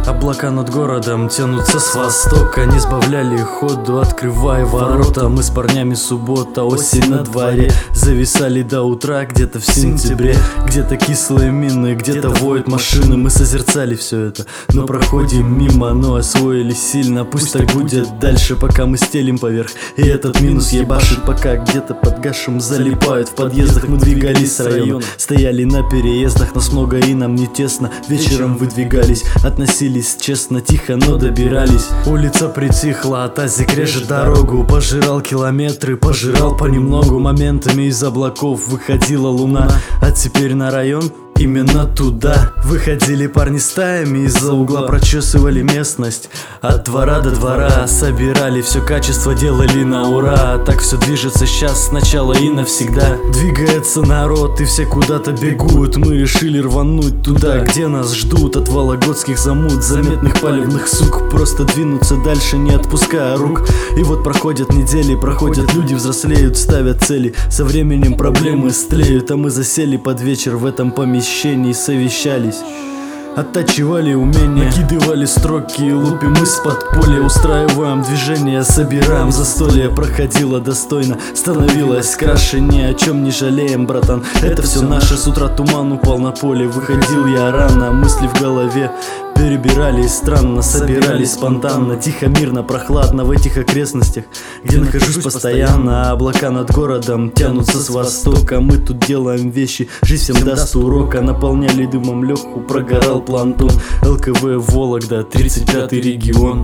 Облака над городом тянутся с востока, не сбавляли ходу, открывая ворота. Мы с парнями суббота, осень на дворе, зависали до утра где-то в сентябре. Где-то кислые мины, где-то воют машины. Мы созерцали все это, но проходим мимо, но освоили сильно. Пусть так будет дальше, пока мы стелим поверх. И этот минус ебашит, пока где-то под гашем залипают. В подъездах мы двигались с района, стояли на переездах, нас много и нам не тесно. Вечером выдвигались, относились честно, тихо, но добирались. Улица притихла, а тазик режет дорогу. Пожирал километры, пожирал понемногу. Моментами из облаков выходила луна, а теперь на район именно туда выходили парни стаями, из-за угла прочесывали местность. От двора до двора собирали все качество, делали на ура. Так все движется сейчас, сначала и навсегда. Двигается народ и все куда-то бегут. Мы решили рвануть туда, где нас ждут. От вологодских замут, заметных палевных сук. Просто двинуться дальше, не отпуская рук. И вот проходят недели, проходят люди, взрослеют, ставят цели. Со временем проблемы стлеют, а мы засели под вечер в этом помещении. Совещались, оттачивали умения, накидывали строки, лупим из-под поля, устраиваем движение, собираем застолье. Проходило достойно, становилось краше, ни о чем не жалеем, братан. Это все наше, с утра туман упал на поле. Выходил я рано, мысли в голове перебирались странно, собирались спонтанно. Тихо, мирно, прохладно в этих окрестностях, где нахожусь постоянно. Облака над городом тянутся с востока. Мы тут делаем вещи, жизнь всем даст урока. Наполняли дымом Леху, прогорал плантон. ЛКВ Вологда, 35-й регион.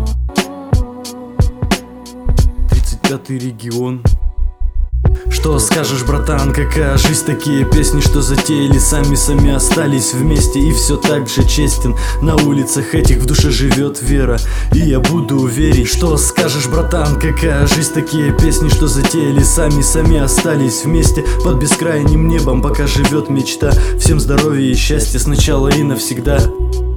35-й регион. Что скажешь, братан, какая жизнь, такие песни, что затеяли сами остались вместе. И все так же честен, на улицах этих в душе живет вера, и я буду верить. Что скажешь, братан, какая жизнь, такие песни, что затеяли сами остались вместе. Под бескрайним небом пока живет мечта. Всем здоровья и счастья сначала и навсегда.